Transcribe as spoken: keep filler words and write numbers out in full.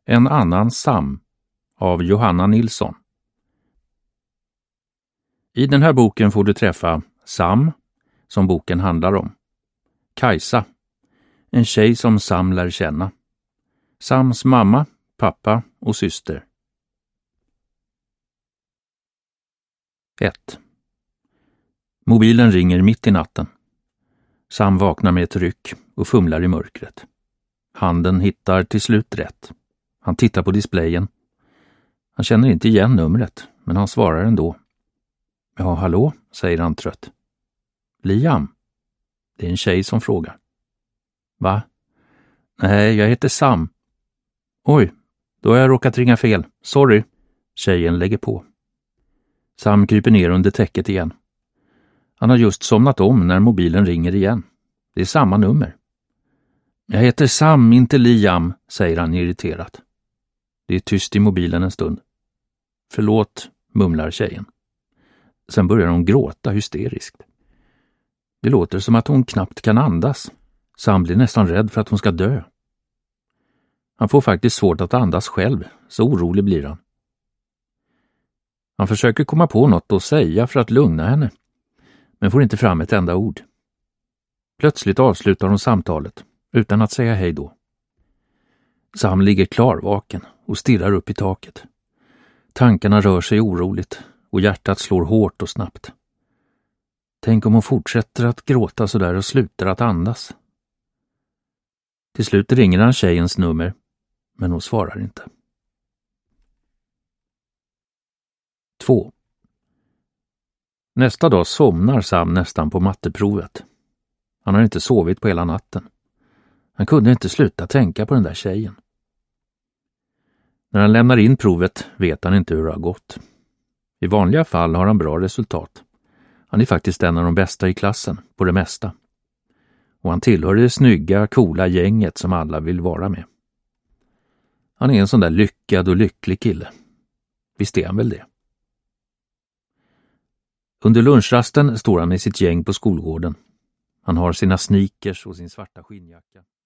En annan Sam av Johanna Nilsson. I den här boken får du träffa Sam, som boken handlar om. Kajsa, en tjej som Sam lär känna. Sams mamma, pappa och syster. ett. Mobilen ringer mitt i natten. Sam vaknar med ett ryck och fumlar i mörkret. Handen hittar till slut rätt. Han tittar på displayen. Han känner inte igen numret, men han svarar ändå. Ja, hallå, säger han trött. Liam? Det är en tjej som frågar. Va? Nej, jag heter Sam. Oj, då har jag råkat ringa fel. Sorry. Tjejen lägger på. Sam kryper ner under täcket igen. Han har just somnat om när mobilen ringer igen. Det är samma nummer. Jag heter Sam, inte Liam, säger han irriterat. Det är tyst i mobilen en stund. Förlåt, mumlar tjejen. Sen börjar hon gråta hysteriskt. Det låter som att hon knappt kan andas. Sam blir nästan rädd för att hon ska dö. Han får faktiskt svårt att andas själv, så orolig blir han. Han försöker komma på något att säga för att lugna henne, men får inte fram ett enda ord. Plötsligt avslutar hon samtalet, utan att säga hej då. Sam ligger klarvaken och stirrar upp i taket. Tankarna rör sig oroligt och hjärtat slår hårt och snabbt. Tänk om hon fortsätter att gråta så där och slutar att andas. Till slut ringer han tjejens nummer, men hon svarar inte. två. Nästa dag somnar Sam nästan på matteprovet. Han har inte sovit på hela natten. Han kunde inte sluta tänka på den där tjejen. När han lämnar in provet vet han inte hur det har gått. I vanliga fall har han bra resultat. Han är faktiskt en av de bästa i klassen, på det mesta. Och han tillhör det snygga, coola gänget som alla vill vara med. Han är en sån där lyckad och lycklig kille. Visst är han väl det? Under lunchrasten står han i sitt gäng på skolgården. Han har sina sneakers och sin svarta skinnjacka.